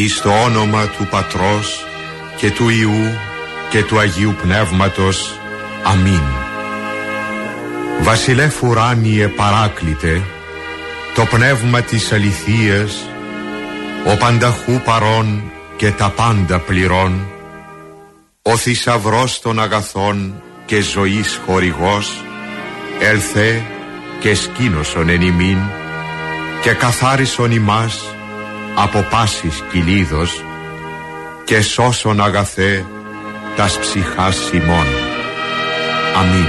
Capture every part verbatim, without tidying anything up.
εις το όνομα του Πατρός και του Υιού και του Αγίου Πνεύματος. Αμήν. Βασιλεύ ουράνιε παράκλητε, το πνεύμα της αληθείας, ο πανταχού παρών και τα πάντα πληρών, ο θησαυρός των αγαθών και ζωής χορηγός, έλθε και σκήνωσον εν ημίν και καθάρισον ημάς από πάσης κυλίδος και σώσον αγαθέ τας ψυχάς ημών. Αμήν.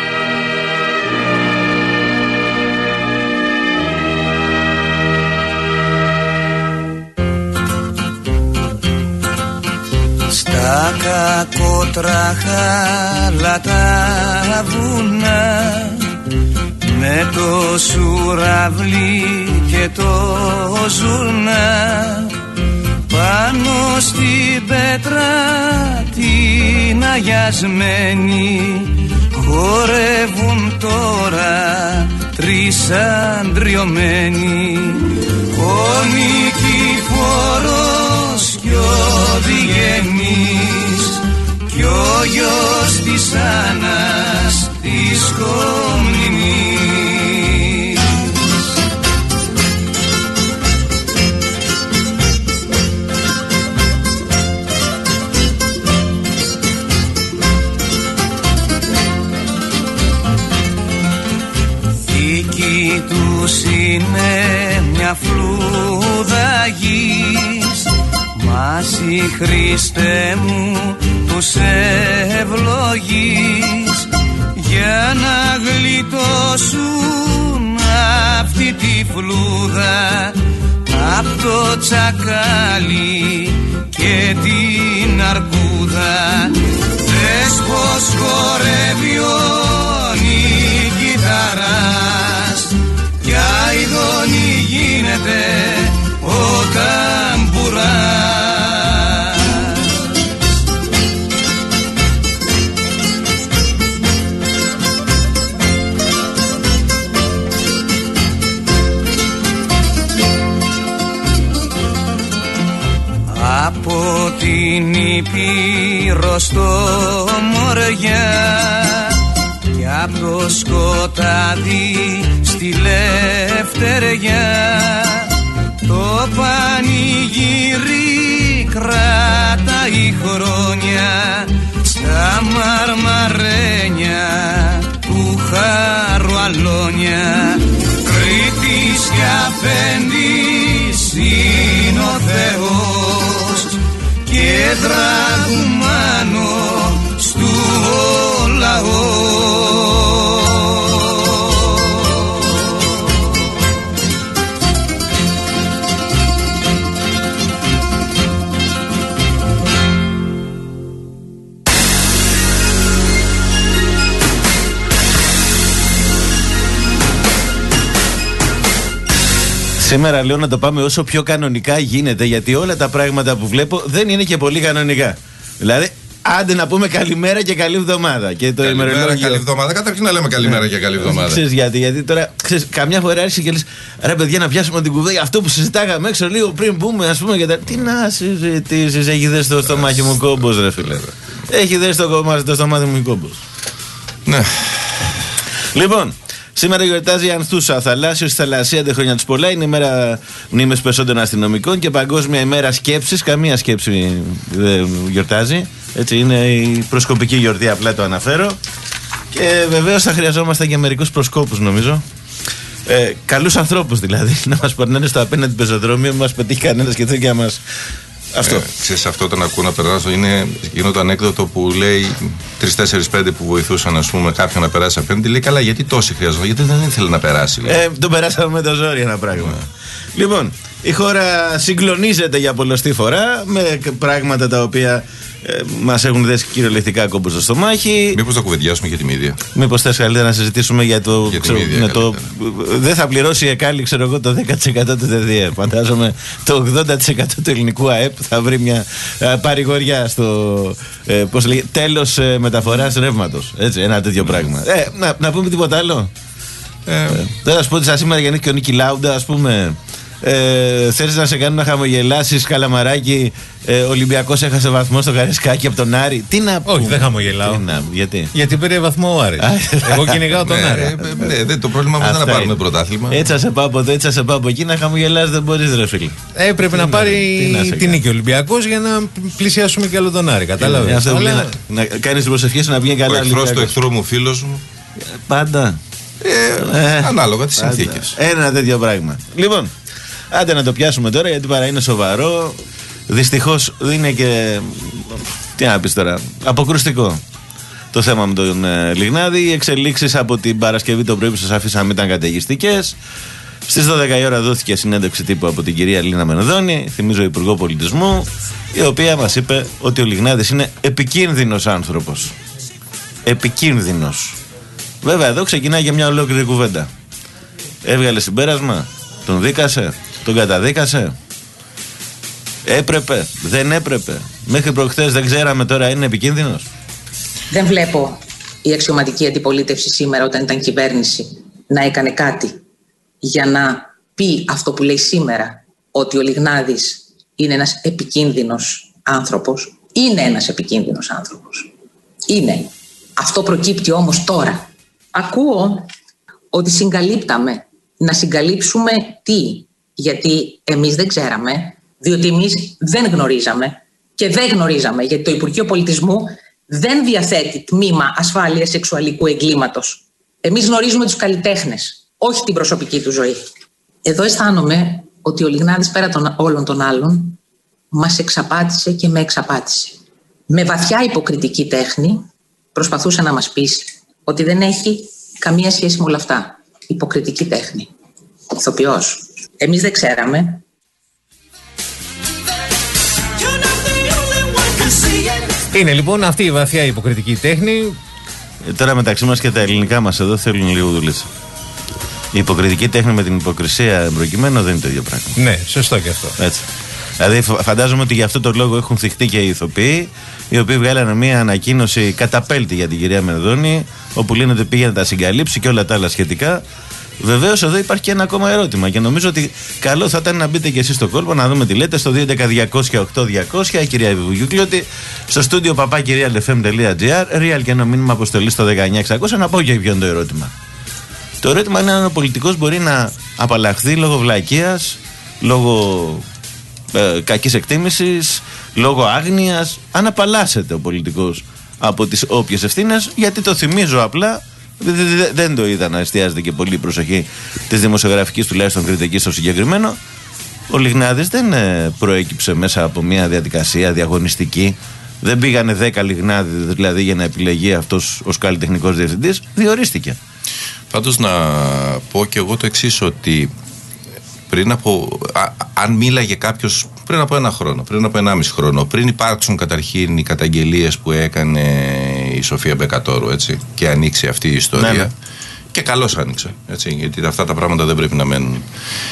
Στα κακότραχα τα βουνά, με το σουραβλί και το ζουρνά, πάνω στην πέτρα την αγιασμένη, χορεύουν τώρα τρεις αντριωμένοι. Ο Νικηφόρος κι ο Διγενής κι ο γιος της Άννας της Κομνηνής. Δική τους είναι μια φλούδα γης, μα συ Χριστέ μου τους ευλογείς, για να γλιτώσουν αυτή τη φλούδα απ' το τσακάλι και την αρκούδα. Δες πως χορεύει ο Νικηταράς κι αηδόνι γίνεται ο ταμπουράς. Από την Ήπειρο στο Μοριά κι απ' το σκοτάδι στη Λευτεριά, το πανηγύρι κρατάει χρόνια στα μαρμαρένια του Χαρουαλόνια. Κρήτης και αφέντης είναι ο Θεός και δραγουμάνο στου ο λαός. Σήμερα λέω να το πάμε όσο πιο κανονικά γίνεται, γιατί όλα τα πράγματα που βλέπω δεν είναι και πολύ κανονικά. Δηλαδή, άντε να πούμε καλημέρα και καλή εβδομάδα. Και το καλημέρα, ημερολόγιο... καλή εβδομάδα. Καταρχήν να λέμε καλημέρα και καλή εβδομάδα. Ξέρεις γιατί, γιατί τώρα ξέρεις, καμιά φορά άρχισε και λες, ρε παιδιά, να πιάσουμε την κουβέντα. Αυτό που συζητάγαμε έξω λίγο πριν πούμε, ας πούμε, για τα... Τι να συζητήσεις, έχει δέσει το στομάχι μου κόμπος, ρε φίλε. Έχει δέσει το, το στομάχι μου κόμπος. Ναι. Λοιπόν. Σήμερα γιορτάζει η Ανθούσα, θαλάσσιος θαλασσίαντε χρόνια τους πολλά. Είναι η μέρα μνήμης περισσότερων αστυνομικών και παγκόσμια ημέρα σκέψης. Καμία σκέψη δεν γιορτάζει. Έτσι είναι η προσκοπική γιορτή, απλά το αναφέρω. Και βεβαίως θα χρειαζόμαστε και μερικούς προσκόπους, νομίζω. Ε, καλούς ανθρώπους δηλαδή, να μας περνάνε στο απέναντι πεζοδρόμιο, μας πετύχει κανένας και θέλει να μας. Αυτό. Ε, ξέρεις, αυτό το να ακούω να περάσω είναι εκείνο το ανέκδοτο που λέει τρεις τέσσερις πέντε που βοηθούσαν, ας πούμε, κάποιον να περάσει απέναντι. Λέει, καλά, γιατί τόσοι χρειαζόταν, γιατί δεν ήθελε να περάσει. Ε, τον περάσαμε με το ζόρι ένα πράγμα. Yeah. Λοιπόν, η χώρα συγκλονίζεται για πολλοστή φορά με πράγματα τα οποία ε, μας έχουν δέσει κυριολεκτικά κόμπο στο στομάχι. Μήπως θα κουβεντιάσουμε για τη μύδια. Μήπως θες καλύτερα να συζητήσουμε για το. Για ξέρω, μύδια, το δεν θα πληρώσει η ΕΚΑΛΗ, ξέρω εγώ, το δέκα τοις εκατό του ΔΕΔΙΕ. Φαντάζομαι το ογδόντα τοις εκατό του ελληνικού ΑΕΠ θα βρει μια ε, παρηγοριά στο ε, πώς λέγει, τέλος ε, μεταφοράς ρεύματος. Έτσι, ένα τέτοιο πράγμα. Ε, να, να πούμε τίποτα άλλο. Ε, ε, δεν θα σου πω ότι σας σήμερα γεννήθηκε ο Νίκη Λάουντα, ας πούμε. Ε, Θέλεις να σε κάνουν να χαμογελάσεις, Καλαμαράκι? Ε, Ολυμπιακός έχασε βαθμό στο Καραϊσκάκι από τον Άρη. Τι να πούμε? Όχι, δεν χαμογελάω. Να, γιατί? Γιατί πήρε βαθμό ο Άρης. Εγώ κυνηγάω τον Άρη. Ναι, το πρόβλημα μας δεν είναι να πάρουμε πρωτάθλημα. Έτσι θα σε πάω από εδώ, έτσι θα σε πάω από εκεί. Να χαμογελάς δεν μπορείς, ρε φίλε. Ε, πρέπει να πάρει την νίκη ο Ολυμπιακός για να πλησιάσουμε κι άλλο τον Άρη. Κατάλαβες? Να κάνεις την προσευχή σου να βγει καλά. Ο εχθρός του εχθρού μου, φίλος μου. Πάντα. Ανάλογα τις συνθήκες. Ένα τέτοιο πράγμα. Λοιπόν. Άντε να το πιάσουμε τώρα, γιατί παρά είναι σοβαρό. Δυστυχώς είναι και, τι να πεις τώρα, αποκρουστικό το θέμα με τον ε, Λιγνάδη. Οι εξελίξεις από την Παρασκευή το πρωί που σας αφήσαμε ήταν καταιγιστικές. Στις δώδεκα η ώρα δόθηκε συνέντευξη τύπου από την κυρία Λίνα Μενδώνη, θυμίζω Υπουργό Πολιτισμού, η οποία μας είπε ότι ο Λιγνάδης είναι επικίνδυνος άνθρωπος. Επικίνδυνος. Βέβαια εδώ ξεκινάει για μια ολόκληρη κουβέντα. Έβγαλε συμπέρασμα, τον δίκασε, τον καταδίκασε. Έπρεπε, δεν έπρεπε. Μέχρι προχθές δεν ξέραμε, τώρα είναι επικίνδυνος. Δεν βλέπω η αξιωματική αντιπολίτευση σήμερα, όταν ήταν κυβέρνηση, να έκανε κάτι για να πει αυτό που λέει σήμερα, ότι ο Λιγνάδης είναι ένας επικίνδυνος άνθρωπος. Είναι ένας επικίνδυνος άνθρωπος. Είναι. Αυτό προκύπτει όμως τώρα. Ακούω ότι συγκαλύπταμε. Να συγκαλύψουμε τι? Γιατί εμείς δεν ξέραμε, διότι εμείς δεν γνωρίζαμε και δεν γνωρίζαμε, γιατί το Υπουργείο Πολιτισμού δεν διαθέτει τμήμα ασφάλειας σεξουαλικού εγκλήματος. Εμείς γνωρίζουμε τους καλλιτέχνες, όχι την προσωπική του ζωή. Εδώ αισθάνομαι ότι ο Λιγνάδης, πέρα των όλων των άλλων, μας εξαπάτησε και με εξαπάτησε. Με βαθιά υποκριτική τέχνη προσπαθούσε να μας πείσει ότι δεν έχει καμία σχέση με όλα αυτά. Υποκριτική τέχνη. Ηθοποιός. Εμείς δεν ξέραμε. Είναι λοιπόν αυτή η βαθιά υποκριτική τέχνη. Ε, τώρα μεταξύ μας και τα ελληνικά μας εδώ θέλουν λίγο δουλίτσα. Η υποκριτική τέχνη με την υποκρισία προκειμένου δεν είναι το ίδιο πράγμα. Ναι, σωστό και αυτό. Έτσι. Δηλαδή φαντάζομαι ότι γι' αυτό το λόγο έχουν θυχτεί και οι ηθοποιοί, οι οποίοι βγάλανε μια ανακοίνωση καταπέλτη για την κυρία Μενδώνη, όπου λένε ότι πήγε να τα συγκαλύψει και όλα τα άλλα σχετικά. Βεβαίως εδώ υπάρχει και ένα ακόμα ερώτημα και νομίζω ότι καλό θα ήταν να μπείτε και εσείς στο κόλπο να δούμε τι λέτε στο δύο έντεκα διακόσια οκτώ διακόσια. Η κυρία Βιβουγιουκλιώτη στο στούντιο παπάκυριαλεφm.gr, real και ένα μήνυμα αποστολή στο δεκαεννιά εξακόσια. Να πω και ποιο είναι το ερώτημα. Το ερώτημα είναι αν ο πολιτικός μπορεί να απαλλαχθεί λόγω βλακείας, λόγω ε, κακής εκτίμησης, λόγω άγνοιας. Αν απαλλάσσεται ο πολιτικός από τις όποιες ευθύνες, γιατί το θυμίζω απλά. Δεν το είδα να εστιάζεται και πολύ η προσοχή της δημοσιογραφικής τουλάχιστον κριτική στο συγκεκριμένο. Ο Λιγνάδης δεν προέκυψε μέσα από μια διαδικασία διαγωνιστική. Δεν πήγανε δέκα Λιγνάδη δηλαδή για να επιλεγεί αυτός ως καλλιτεχνικός διευθυντής. Διορίστηκε. Πάντως να πω και εγώ το εξής, ότι πριν από, α, αν μίλαγε κάποιος πριν από ένα χρόνο, πριν από ενάμιση χρόνο, πριν υπάρξουν καταρχήν οι καταγγελίες που έκανε η Σοφία Μπεκατόρου, έτσι, και ανοίξει αυτή η ιστορία, ναι, ναι. Και καλώς άνοιξε, έτσι, γιατί αυτά τα πράγματα δεν πρέπει να μένουν.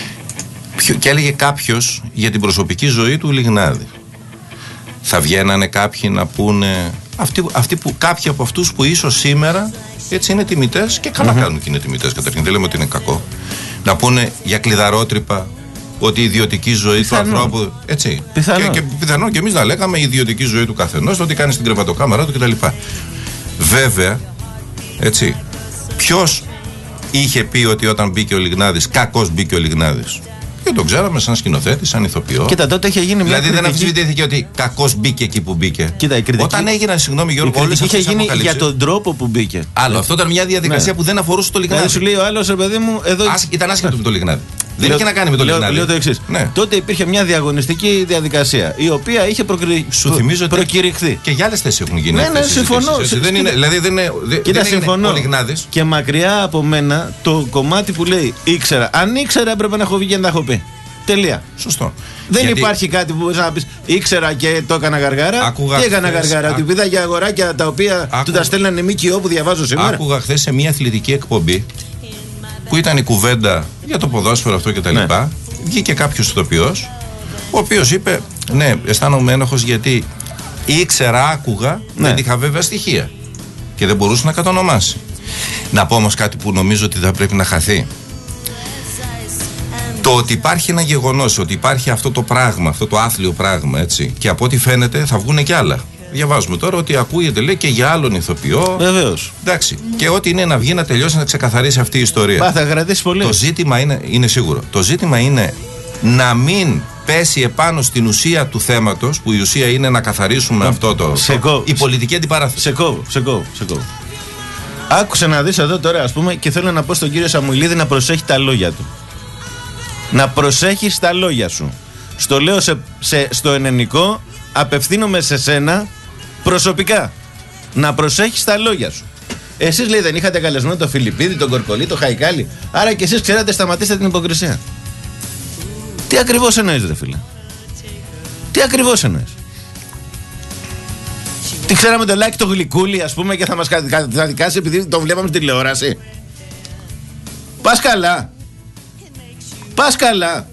Και έλεγε κάποιος για την προσωπική ζωή του Λιγνάδη. Θα βγαίνανε κάποιοι να πούνε, αυτοί, αυτοί που, κάποιοι από αυτούς που ίσως σήμερα έτσι είναι τιμητές, και καλά mm-hmm. κάνουν και είναι τιμητές καταρχήν, δεν λέμε ότι είναι κακό, να πούνε για κλειδαρότρυπα ότι η ιδιωτική ζωή πιθανό. του ανθρώπου. Έτσι. Πιθανό. Και, και πιθανόν και εμείς να λέγαμε η ιδιωτική ζωή του καθενός, το τι κάνει στην κρεβατοκάμαρά του κτλ. Βέβαια, έτσι, ποιος είχε πει ότι όταν μπήκε ο Λιγνάδης, κακώς μπήκε ο Λιγνάδης? Και τον ξέραμε σαν σκηνοθέτη, σαν ηθοποιό. Κοίτα, τότε είχε γίνει μια δηλαδή κριτική. Δεν αμφισβητήθηκε ότι κακώς μπήκε εκεί που μπήκε. Κοίτα, η κριτική. Όταν έγιναν, συγγνώμη Γιώργο, όλες αυτές είχε γίνει για τον τρόπο που μπήκε. Άλλο, αυτό ήταν μια διαδικασία, ναι, που δεν αφορούσε το Λιγνάδη. Δηλαδή σου λέει ο άλλος, παιδί μου, εδώ. Άσ, ήταν άσχετο με το Λιγνάδη. Δεν είχε να κάνει με το Λιγνάδη. Λέω το εξής. Ναι. Τότε υπήρχε μια διαγωνιστική διαδικασία η οποία είχε προκρι... Σου θυμίζω ότι προκηρυχθεί. Και για άλλες θέσεις έχουν γίνει. Ναι, ναι, συμφωνώ. Δεν είναι, δηλαδή δεν είναι, Κοίτα, δεν είναι ο Λιγνάδης. Και μακριά από μένα το κομμάτι που λέει ήξερα. Αν ήξερα έπρεπε να έχω βγει και να τα έχω πει. Τελεία. Σωστό. Δεν γιατί... υπάρχει κάτι που μπορεί να πει ήξερα και το έκανα γαργάρα. Άκουγα Τι έκανα χθες, γαργάρα? Ότι πήδα για αγοράκια τα οποία Άκου... του τα στέλνανε ΜΚΟ που διαβάζω σήμερα. Άκουγα χθες σε μια αθλητική εκπομπή που ήταν η κουβέντα για το ποδόσφαιρο αυτό κτλ. Ναι. Βγήκε κάποιος ηθοποιός, ο οποίος είπε: ναι, αισθάνομαι ένοχος γιατί ήξερα, άκουγα, ναι, δεν είχα βέβαια στοιχεία και δεν μπορούσε να κατονομάσει. Να πω όμως κάτι που νομίζω ότι θα πρέπει να χαθεί. Το ότι υπάρχει ένα γεγονός, ότι υπάρχει αυτό το πράγμα, αυτό το άθλιο πράγμα, έτσι, και από ό,τι φαίνεται θα βγουν και άλλα. Διαβάζουμε τώρα ότι ακούγεται, λέει, και για άλλον ηθοποιό. Βεβαίως. Εντάξει. Και ό,τι είναι να βγει να τελειώσει, να ξεκαθαρίσει αυτή η ιστορία. Πά, θα κρατήσει πολύ. Το ζήτημα είναι, είναι σίγουρο. Το ζήτημα είναι να μην πέσει επάνω στην ουσία του θέματος, που η ουσία είναι να καθαρίσουμε Α, αυτό το. σε το κόβω, η πολιτική αντιπαράθεση. Σε κόβω, σε κόβω, σε κόβω. Άκουσε να δεις εδώ τώρα, ας πούμε, και θέλω να πω στον κύριο Σαμουηλίδη να προσέχει τα λόγια του. Να προσέχεις τα λόγια σου. Στο λέω σε, σε, στο ενενικό, απευθύνομαι σε σένα προσωπικά. Να προσέχεις τα λόγια σου. Εσείς, λέει, δεν είχατε καλεσμένο τον Φιλιππίδη, τον Κορκολί, τον Χαϊκάλη. Άρα και εσείς ξέρατε, σταματήστε την υποκρισία. Τι ακριβώς εννοείς, ρε φίλε? Τι ακριβώς εννοείς? Τι ξέραμε το Λάκη το Γλυκούλη, ας πούμε, και θα μας καταδικάσει επειδή τον βλέπαμε στην τηλεόραση? Πας καλά. Πας καλά.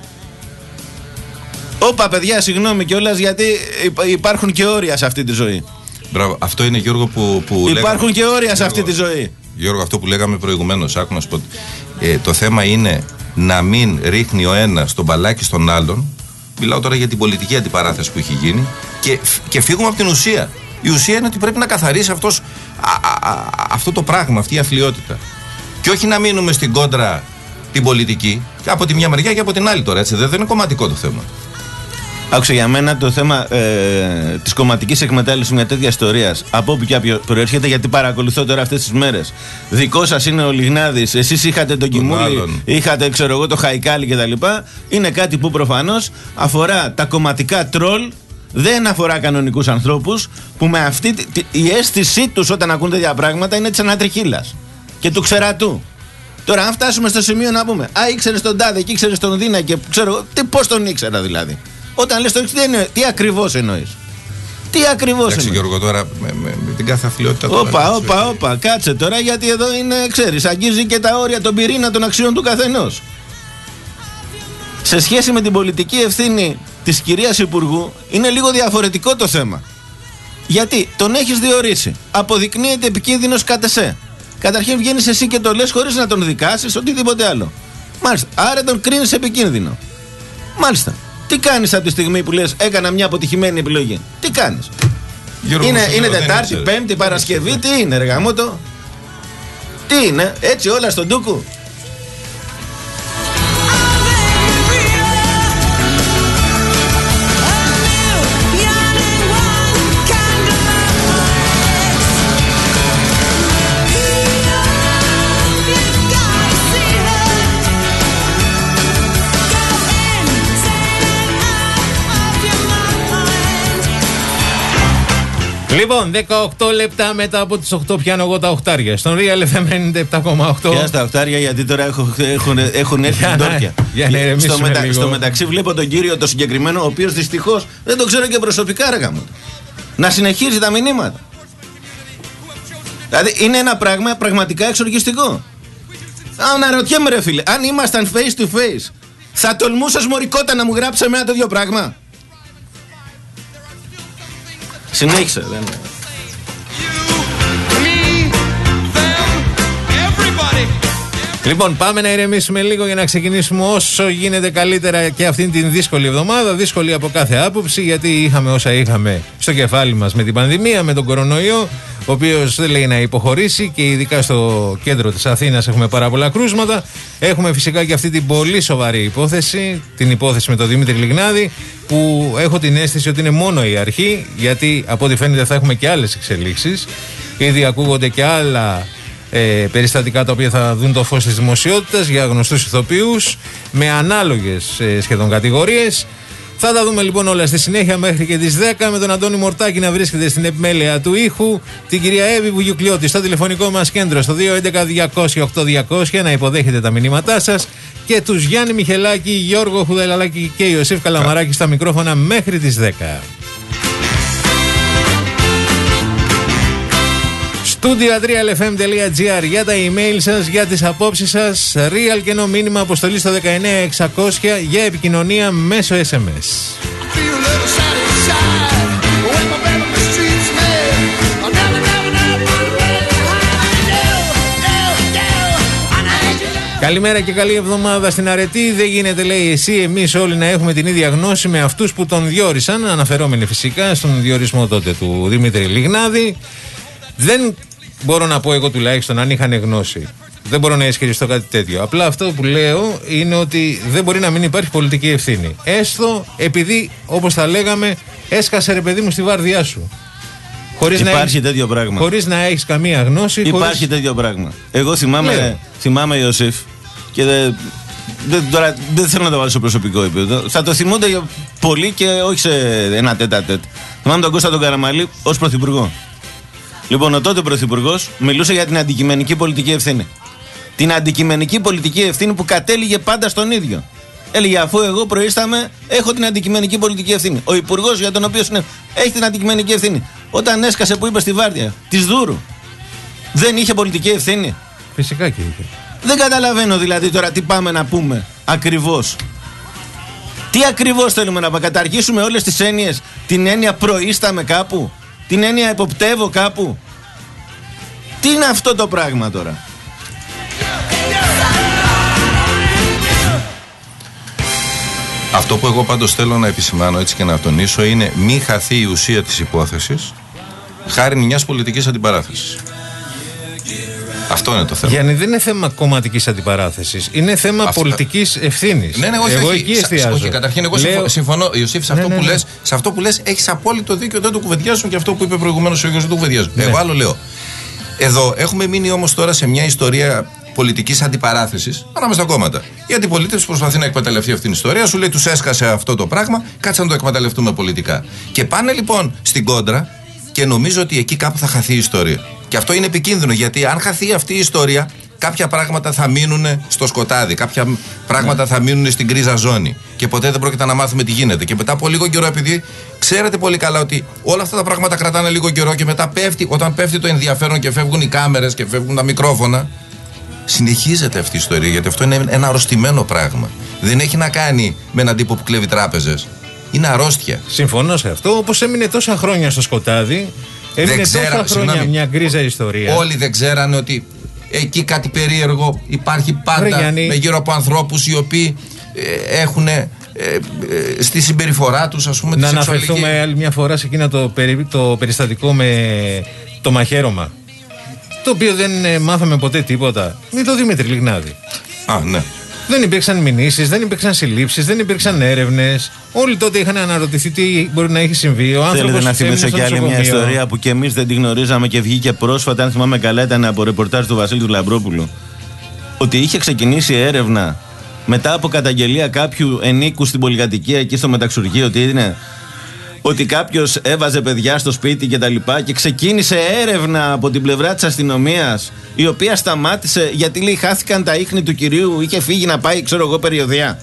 Όπα, παιδιά, συγγνώμη κιόλας, γιατί υπάρχουν και όρια σε αυτή τη ζωή. Μπράβο. Αυτό είναι, Γιώργο, που, που υπάρχουν λέγαμε, και όρια σε Γιώργο, αυτή τη ζωή. Γιώργο, αυτό που λέγαμε προηγουμένως, άκου να σου πω. Ε, το θέμα είναι να μην ρίχνει ο ένας τον μπαλάκι στον άλλον. Μιλάω τώρα για την πολιτική αντιπαράθεση που έχει γίνει, και, και φύγουμε από την ουσία. Η ουσία είναι ότι πρέπει να καθαρίσει αυτός, α, α, αυτό το πράγμα, αυτή η αθλιότητα. Και όχι να μείνουμε στην κόντρα την πολιτική, και από τη μια μεριά και από την άλλη τώρα. Έτσι, δεν είναι κομματικό το θέμα. Άκουσα, για μένα το θέμα ε, της κομματικής εκμετάλλευσης μια τέτοια ιστορίας, από όπου και προέρχεται, γιατί παρακολουθώ τώρα αυτές τις μέρες. Δικό σας είναι ο Λιγνάδης, εσείς είχατε τον Κιμούλη, είχατε, ξέρω εγώ, το Χαϊκάλη κτλ. Είναι κάτι που προφανώς αφορά τα κομματικά τρόλ, δεν αφορά κανονικούς ανθρώπους, που με αυτή τη, η αίσθησή τους όταν ακούν τέτοια πράγματα είναι της ανατριχύλας και του ξερατού. Τώρα, αν φτάσουμε στο σημείο να πούμε, α, ήξερες τον τάδε και ήξερες τον Δίνα και ξέρω, τι, πώς τον ήξερα δηλαδή. Όταν λες το τι, τι ακριβώς εννοείς? Τι ακριβώς εννοείς? Εντάξει, Γιώργο, τώρα με, με, με την κάθε αθλειότητα. Όπα, όπα, όπα, κάτσε τώρα, γιατί εδώ είναι, ξέρεις, αγγίζει και τα όρια, τον πυρήνα των αξιών του καθενός. Σε σχέση με την πολιτική ευθύνη της κυρίας Υπουργού, είναι λίγο διαφορετικό το θέμα. Γιατί τον έχεις διορίσει, αποδεικνύεται επικίνδυνος κατ' εσέ. Καταρχήν βγαίνεις εσύ και το λες χωρίς να τον δικάσεις, οτιδήποτε άλλο. Μάλιστα, άρα τον κρίνεις επικίνδυνο. Μάλιστα. Τι κάνεις από τη στιγμή που λες έκανα μια αποτυχημένη επιλογή? Τι κάνεις? Γιώργο, είναι είναι Τετάρτη, Πέμπτη, Παρασκευή, τι είναι, ρε γαμώτο? Τι είναι, έτσι όλα στον ντούκου? Λοιπόν, δεκαοκτώ λεπτά μετά από τις οκτώ πιάνω εγώ τα οχτάρια. Στον Real εφ εμ ενενήντα επτά κόμμα οκτώ. Πιάσ' τα οχτάρια, γιατί τώρα έχουν, έχουν, έχουν έρθει την τόρκια. Στο, μετα, στο μεταξύ βλέπω τον κύριο το συγκεκριμένο, ο οποίος δυστυχώς δεν τον ξέρω και προσωπικά, ρε γάμο, να συνεχίζει τα μηνύματα. Δηλαδή είναι ένα πράγμα πραγματικά εξοργιστικό. Αναρωτιέμαι, ρε φίλε, αν ήμασταν face to face, θα τολμούσες, μωρικότα, να μου γράψει ένα τέτοιο πράγμα? Συνέχισε, δεν είναι. Λοιπόν, πάμε να ηρεμήσουμε λίγο για να ξεκινήσουμε όσο γίνεται καλύτερα και αυτήν την δύσκολη εβδομάδα. Δύσκολη από κάθε άποψη, γιατί είχαμε όσα είχαμε στο κεφάλι μας με την πανδημία, με τον κορονοϊό, ο οποίος δεν λέει να υποχωρήσει, και ειδικά στο κέντρο της Αθήνας έχουμε πάρα πολλά κρούσματα. Έχουμε φυσικά και αυτή την πολύ σοβαρή υπόθεση, την υπόθεση με τον Δημήτρη Λιγνάδη, που έχω την αίσθηση ότι είναι μόνο η αρχή, γιατί από ό,τι φαίνεται θα έχουμε και άλλες εξελίξεις. Ήδη ακούγονται και άλλα ε, περιστατικά τα οποία θα δουν το φως της δημοσιότητας για γνωστούς ηθοποιούς με ανάλογες ε, σχεδόν κατηγορίες. Θα τα δούμε λοιπόν όλα στη συνέχεια μέχρι και τις δέκα, με τον Αντώνη Μορτάκη να βρίσκεται στην επιμέλεια του ήχου, την κυρία Εύη Βουγιουκλιώτη στο τηλεφωνικό μας κέντρο στο δύο έντεκα διακόσια οκτώ διακόσια να υποδέχετε τα μηνύματά σας, και τους Γιάννη Μιχελάκη, Γιώργο Χουδελαλάκη και Ιωσήφ Καλαμαράκη στα μικρόφωνα μέχρι τις δέκα. Studio τρία ελ εφ εμ τελεία τζι άρ για τα email σας, για τις απόψεις σας. Real και no μήνυμα αποστολή στο δεκαεννέα εξακόσια για επικοινωνία μέσω ες εμ ες. Καλημέρα και καλή εβδομάδα στην αρετή. Δεν γίνεται, λέει, εσύ, εμείς όλοι να έχουμε την ίδια γνώση με αυτούς που τον διόρισαν. Αναφερόμενοι φυσικά στον διορισμό τότε του Δημήτρη Λιγνάδη. Δεν μπορώ να πω εγώ τουλάχιστον αν είχαν γνώση. Δεν μπορώ να ισχυριστώ κάτι τέτοιο. Απλά αυτό που λέω είναι ότι δεν μπορεί να μην υπάρχει πολιτική ευθύνη. Έστω επειδή, όπως θα λέγαμε, έσκασε ρε παιδί μου στη βάρδιά σου. Χωρίς υπάρχει να έχεις, τέτοιο πράγμα. Χωρίς να έχεις καμία γνώση. Υπάρχει χωρίς... τέτοιο πράγμα. Εγώ θυμάμαι, θυμάμαι Ιωσήφ και δεν, δεν, τώρα δεν θέλω να το βάλω στο προσωπικό επίπεδο. Θα το θυμούνται πολύ και όχι σε ένα τέτα τέτ. Θυμάμαι τον Κώστα τον Καραμαλή ως πρωθυπουργό. Λοιπόν, ο τότε πρωθυπουργός μιλούσε για την αντικειμενική πολιτική ευθύνη. Την αντικειμενική πολιτική ευθύνη που κατέληγε πάντα στον ίδιο. Έλεγε, αφού εγώ προείσταμαι, έχω την αντικειμενική πολιτική ευθύνη. Ο υπουργός για τον οποίο είναι, έχει την αντικειμενική ευθύνη. Όταν έσκασε που είπε στη βάρδια της Δούρου, δεν είχε πολιτική ευθύνη. Φυσικά και είχε. Δεν καταλαβαίνω δηλαδή τώρα τι πάμε να πούμε ακριβώς. Τι ακριβώς θέλουμε να καταργήσουμε όλες τις έννοιες. Την έννοια προείσταμαι κάπου. Την έννοια εποπτεύω κάπου. Τι είναι αυτό το πράγμα τώρα. Αυτό που εγώ πάντως θέλω να επισημάνω έτσι και να τονίσω είναι μη χαθεί η ουσία της υπόθεσης χάρη μιας πολιτικής αντιπαράθεσης. Αυτό είναι το θέμα. Γιάννη, δεν είναι θέμα κομματικής αντιπαράθεσης. Είναι θέμα Αυτό... πολιτικής ευθύνης. Ναι, ναι, όχι, εγώ όχι. εκεί εστιάζω. Όχι, καταρχήν, εγώ Λέω... συμφωνώ, Ιωσήφ, σε, ναι, αυτό, ναι, που ναι. Λες, σε αυτό που λες έχεις απόλυτο δίκιο. Δεν το κουβεντιάζουν και αυτό που είπε προηγουμένως ο Γιώργος δεν το κουβεντιάζουν. Ναι. Εγώ άλλο λέω. Εδώ έχουμε μείνει όμως τώρα σε μια ιστορία πολιτικής αντιπαράθεσης ανάμεσα στα κόμματα. Η αντιπολίτευση προσπαθεί να εκμεταλλευτεί αυτήν την ιστορία, σου λέει τους έσκασε αυτό το πράγμα, κάτσε να το εκμεταλλευτούμε πολιτικά. Και πάνε λοιπόν στην κόντρα και νομίζω ότι εκεί κάπου θα χαθεί η ιστορία. Και αυτό είναι επικίνδυνο γιατί αν χαθεί αυτή η ιστορία, κάποια πράγματα θα μείνουν στο σκοτάδι, κάποια πράγματα θα μείνουν στην γκρίζα ζώνη. Και ποτέ δεν πρόκειται να μάθουμε τι γίνεται. Και μετά από λίγο καιρό, επειδή ξέρετε πολύ καλά ότι όλα αυτά τα πράγματα κρατάνε λίγο καιρό και μετά πέφτει, όταν πέφτει το ενδιαφέρον και φεύγουν οι κάμερες και φεύγουν τα μικρόφωνα. Συνεχίζεται αυτή η ιστορία γιατί αυτό είναι ένα αρρωστημένο πράγμα. Δεν έχει να κάνει με έναν τύπο που κλέβει τράπεζες. Είναι αρρώστια. Συμφωνώ σε αυτό. Όπως έμεινε τόσα χρόνια στο σκοτάδι, έμεινε τόσα χρόνια συγγνώμη, μια γκρίζα ιστορία. Όλοι δεν ξέρανε ότι εκεί κάτι περίεργο υπάρχει πάντα με γύρω από ανθρώπους οι οποίοι ε, έχουν ε, ε, στη συμπεριφορά τους, ας πούμε, τη σεξουαλική. Να αναφερθούμε άλλη μια φορά σε εκείνα το, περι, το περιστατικό με το μαχαίρωμα. Το οποίο δεν ε, μάθαμε ποτέ τίποτα. Με τον Δημήτρη Λιγνάδη. Α, ναι. Δεν υπήρξαν μηνύσεις, δεν υπήρξαν συλλήψεις, δεν υπήρξαν έρευνες. Όλοι τότε είχαν αναρωτηθεί τι μπορεί να έχει συμβεί. Ο άνθρωπος. Θέλετε να θυμίσω και άλλη μια ιστορία που και εμείς δεν τη γνωρίζαμε και βγήκε πρόσφατα, αν θυμάμαι καλά, ήταν από ρεπορτάζ του Βασίλη του Λαμπρόπουλου. Ότι είχε ξεκινήσει έρευνα μετά από καταγγελία κάποιου ενίκου στην πολυκατοικία εκεί στο Μεταξουργείο, ότι είναι. Ότι κάποιος έβαζε παιδιά στο σπίτι και τα λοιπά και ξεκίνησε έρευνα από την πλευρά της αστυνομίας, η οποία σταμάτησε γιατί λέει χάθηκαν τα ίχνη του κυρίου, είχε φύγει να πάει ξέρω εγώ περιοδεία.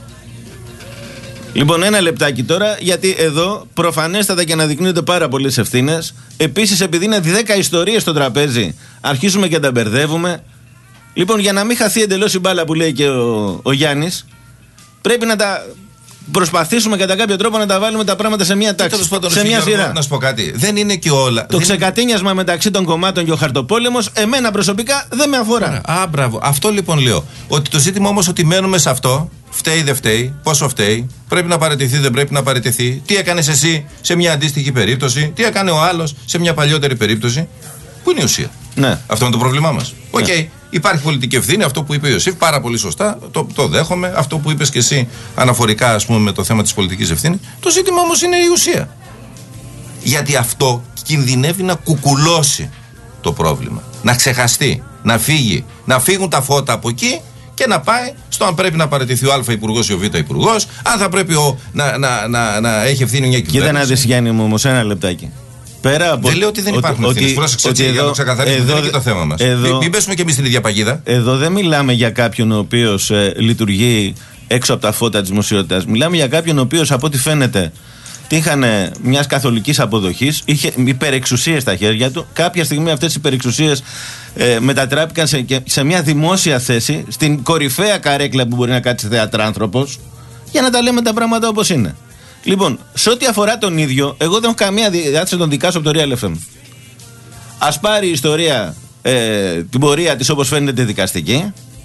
Λοιπόν, ένα λεπτάκι τώρα, γιατί εδώ προφανέστατα και αναδεικνύονται πάρα πολλές ευθύνες. Επίσης, επειδή είναι δέκα ιστορίες στο τραπέζι, αρχίζουμε και τα μπερδεύουμε. Λοιπόν, για να μην χαθεί εντελώς η μπάλα που λέει και ο, ο Γιάννης, πρέπει να τα προσπαθήσουμε κατά κάποιο τρόπο να τα βάλουμε τα πράγματα σε μια τάξη. Σε μια σειρά. Να σου πω κάτι. Δεν είναι και όλα. Το ξεκατίνιασμα είναι... μεταξύ των κομμάτων και ο χαρτοπόλεμος, εμένα προσωπικά δεν με αφορά. Α, μπράβο. Αυτό λοιπόν λέω. Ότι το ζήτημα όμως ότι μένουμε σε αυτό. Φταίει, δεν φταίει. Πόσο φταίει. Πρέπει να παραιτηθεί, δεν πρέπει να παραιτηθεί. Τι έκανες εσύ σε μια αντίστοιχη περίπτωση. Τι έκανε ο άλλος σε μια παλιότερη περίπτωση. Πού είναι η ουσία. Ναι. Αυτό είναι το πρόβλημά μας. Οκ. Ναι. Okay. Υπάρχει πολιτική ευθύνη, αυτό που είπε ο Ιωσήφ, πάρα πολύ σωστά, το, το δέχομαι. Αυτό που είπες και εσύ αναφορικά, ας πούμε, με το θέμα της πολιτικής ευθύνης. Το ζήτημα όμως είναι η ουσία. Γιατί αυτό κινδυνεύει να κουκουλώσει το πρόβλημα. Να ξεχαστεί, να φύγει, να φύγουν τα φώτα από εκεί και να πάει στο αν πρέπει να παραιτηθεί ο Α υπουργός ή ο Β υπουργός, αν θα πρέπει ο, να, να, να, να έχει ευθύνη μια κυβέρνηση. Κοίτα να δεις, Γιάννη μου, όμως ένα λεπτάκι. Πέρα από... Δεν λέω ότι δεν υπάρχουν ευθύνες. Πρόσεξε έτσι για να το ξεκαθαρίσουμε. Δεν είναι και το θέμα μας. Εδώ, μην πέσουμε και εμείς στην ίδια παγίδα. Εδώ δεν μιλάμε για κάποιον ο οποίος ε, λειτουργεί έξω από τα φώτα της δημοσιότητας. Μιλάμε για κάποιον ο οποίος, από ό,τι φαίνεται, τύχανε μιας καθολικής αποδοχής, είχε υπερεξουσίες στα χέρια του. Κάποια στιγμή αυτές οι υπερεξουσίες ε, μετατράπηκαν σε, σε μια δημόσια θέση, στην κορυφαία καρέκλα που μπορεί να κάτσει θεατράνθρωπος, για να τα λέμε τα πράγματα όπως είναι. Λοιπόν, σε ό,τι αφορά τον ίδιο, εγώ δεν έχω καμία διάθεση να τον δικάσω από το Real εφ εμ. Ας πάρει η ιστορία ε, την πορεία της όπως φαίνεται τη δικαστική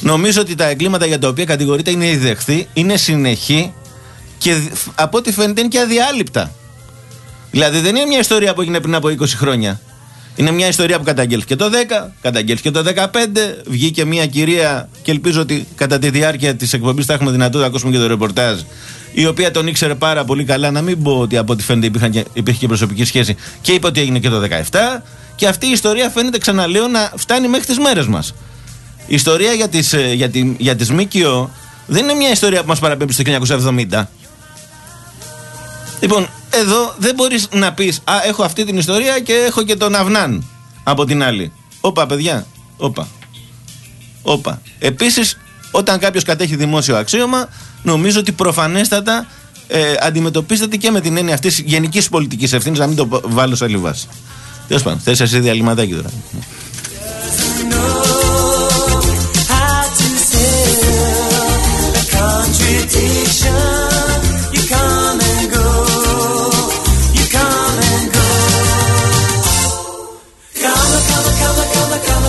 Νομίζω ότι τα εγκλήματα για τα οποία κατηγορείται είναι ιδεχθή, είναι συνεχή και από ό,τι φαίνεται είναι και αδιάλειπτα. Δηλαδή δεν είναι μια ιστορία που έγινε πριν από είκοσι χρόνια. Είναι μια ιστορία που καταγγέλθηκε το δέκα, καταγγέλθηκε το δεκαπέντε. Βγήκε μια κυρία, και ελπίζω ότι κατά τη διάρκεια της εκπομπής θα έχουμε δυνατότητα να ακούσουμε και το ρεπορτάζ, η οποία τον ήξερε πάρα πολύ καλά. Να μην πω ότι από ό,τι φαίνεται υπήρχαν και, υπήρχε και προσωπική σχέση, και είπε ότι έγινε και το δεκαεπτά. Και αυτή η ιστορία φαίνεται, ξαναλέω, να φτάνει μέχρι τις μέρες μας. Η ιστορία για τις, για τη, για τις ΜΚΟ δεν είναι μια ιστορία που μας παραπέμπει στο χίλια εννιακόσια εβδομήντα. Λοιπόν, εδώ δεν μπορείς να πεις «Α, έχω αυτή την ιστορία και έχω και τον Αυνάν» από την άλλη. Όπα, παιδιά, όπα. Όπα. Επίσης, όταν κάποιος κατέχει δημόσιο αξίωμα, νομίζω ότι προφανέστατα ε, αντιμετωπίζεται και με την έννοια αυτής της γενικής πολιτικής ευθύνης, να μην το βάλω σε άλλη βάση. Τέλος πάντων, θες εσύ διαλυματάκι τώρα. Come, come, come, come, come.